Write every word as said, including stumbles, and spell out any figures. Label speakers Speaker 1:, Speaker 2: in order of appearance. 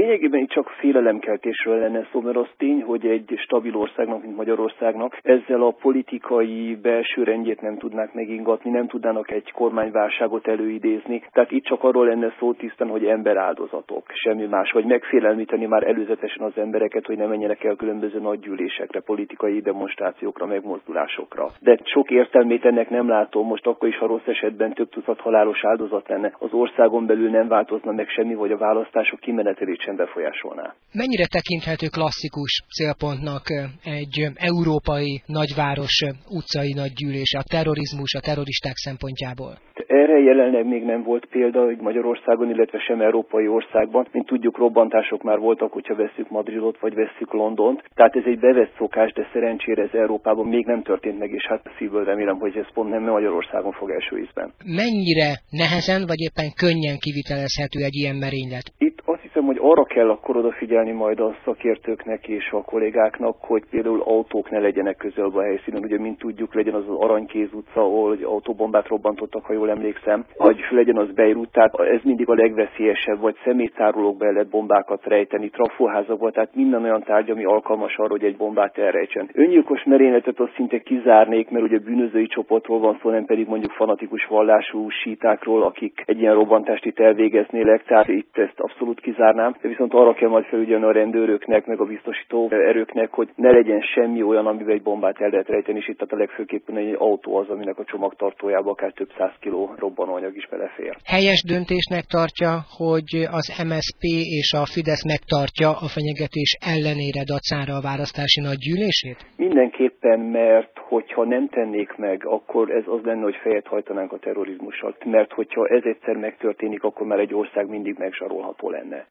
Speaker 1: Lényegében itt csak félelemkeltésről lenne szó, mert az tény, hogy egy stabil országnak, mint Magyarországnak ezzel a politikai belső rendjét nem tudnák megingatni, nem tudnának egy kormányválságot előidézni. Tehát itt csak arról lenne szó tisztán, hogy emberáldozatok, semmi más, vagy megfélelmíteni már előzetesen az embereket, hogy ne menjenek el különböző nagygyűlésekre, politikai demonstrációkra, megmozdulásokra. De sok értelmét ennek nem látom, most akkor is, ha rossz esetben több tucat halálos áldozat lenne. Az országon belül nem változna meg semmi, vagy a választások kimenetelét sem befolyásolná.
Speaker 2: Mennyire tekinthető klasszikus célpontnak egy európai nagyváros utcai nagygyűlés, a terrorizmus, a terroristák szempontjából?
Speaker 1: Erre jelenleg még nem volt példa, hogy Magyarországon, illetve sem európai országban. Mint tudjuk, robbantások már voltak, hogyha vesszük Madridot, vagy vesszük Londont. Tehát ez egy bevett szokás, de szerencsére ez Európában még nem történt meg, és hát szívből remélem, hogy ez pont nem Magyarországon fog első ízben.
Speaker 2: Mennyire nehezen, vagy éppen könnyen kivitelezhető egy ilyen merénylet?
Speaker 1: Itt azt hiszem, hogy arra kell akkor odafigyelni majd a szakértőknek és a kollégáknak, hogy például autók ne legyenek közelben a helyszínen. Ugye, mint tudjuk, legyen az az Aranykéz utca, ahol autóbombát robbantottak, ha jól emlékszem, vagy legyen az Beirut, tehát ez mindig a legveszélyesebb, vagy személytárolókba lehet bombákat rejteni, trafóházakba, tehát minden olyan tárgy, ami alkalmas arra, hogy egy bombát elrejtsen. Öngyilkos merényletet azt szinte kizárnék, mert ugye bűnözői csoportról van szó, nem pedig mondjuk fanatikus vallású sítákról, akik egy ilyen robbantást itt elvégeznének, tehát itt ezt abszolút kizárnám. De viszont arra kell majd felügyelni a rendőröknek, meg a biztosító erőknek, hogy ne legyen semmi olyan, amivel egy bombát el lehet rejteni, és itt tehát a legfőképpen egy autó az, aminek a csomagtartójába akár több száz kiló robbanóanyag is belefér.
Speaker 2: Helyes döntésnek tartja, hogy az em es zé pé és a Fidesz megtartja a fenyegetés ellenére dacára a választási nagygyűlését?
Speaker 1: Mindenképpen, mert hogyha nem tennék meg, akkor ez az lenne, hogy fejet hajtanánk a terrorizmussal. Mert hogyha ez egyszer megtörténik, akkor már egy ország mindig megzsarolható lenne.